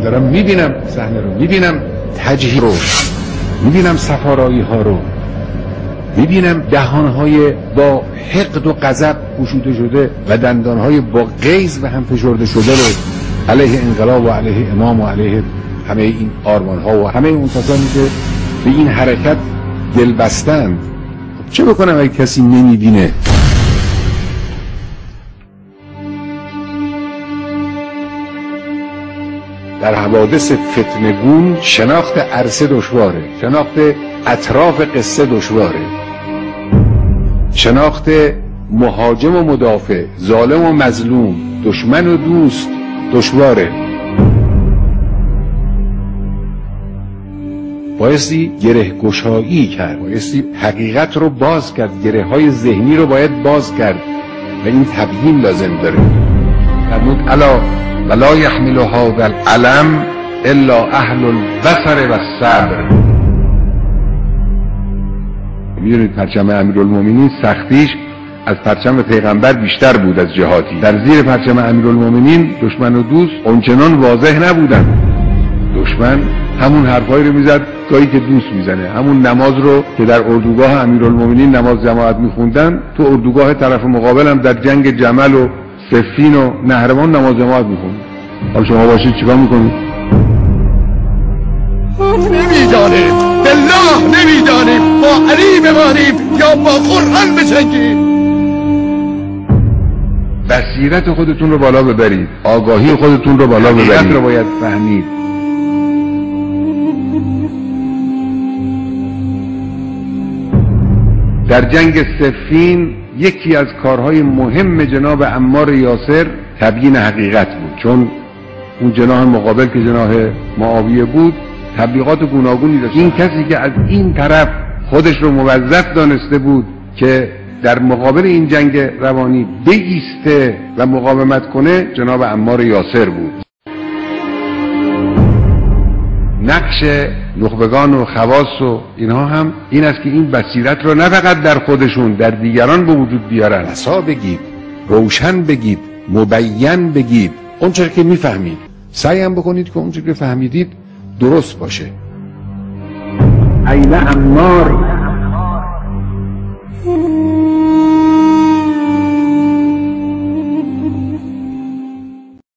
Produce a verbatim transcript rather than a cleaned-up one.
دارم میبینم صحنه رو، میبینم تجهیز رو، میبینم سفارایی ها رو، میبینم دهانهای با حقد و غضب گشوده شده و دندانهای با غیظ به هم فشرده شده رو علیه انقلاب و علیه امام و علیه همه این آرمان ها و همه اون کسانی که به این حرکت دل بستند. چه بکنم اگه کسی نمیبینه؟ در حوادث فتنگون شناخت عرصه دشواره، شناخت اطراف قصه دشواره، شناخت مهاجم و مدافع، ظالم و مظلوم، دشمن و دوست دشواره. بایستی گره گشایی کرد، بایستی حقیقت رو باز کرد، گره های ذهنی رو باید باز کرد و این تبیین لازم داره. فرمود الا ولا يحمل هذا العلم الا اهل البصر و الصبر. میدونید پرچم امیرالمومنین سختیش از پرچم پیغمبر بیشتر بود از جهاتی. در زیر پرچم امیرالمومنین دشمن و دوست اونچنان واضح نبودن. دشمن همون حرفایی رو میزد گاهی که دوست میزنه، همون نماز رو که در اردوگاه امیرالمومنین نماز جماعت میخوندن تو اردوگاه طرف مقابل هم در جنگ جمل و صفین و نهروان نماز جماعت میخوند. حالا شما باشید چیکار میکنید؟ نمیدانیم، بالله نمیدانیم، با علی بمانیم یا با قرآن بجنگیم. بصیرت خودتون رو بالا ببرید، آگاهی خودتون رو بالا ببرید، حقیقت رو باید فهمید. در جنگ صفین یکی از کارهای مهم جناب عمار یاسر تبیین حقیقت بود، چون اون جناح مقابل که جناح معاویه بود تبلیغات گوناگونی داشت. این کسی که از این طرف خودش رو موظف دانسته بود که در مقابل این جنگ روانی بایسته و مقاومت کنه جناب عمار یاسر بود. نقش نخبگان و خواص و اینها هم این است که این بصیرت رو نه فقط در خودشون، در دیگران به وجود بیارن. رسا بگید، روشن بگید، مبین بگید، اونچه که میفهمید. سعی هم بکنید که اونچه که فهمیدید درست باشه. عین عمار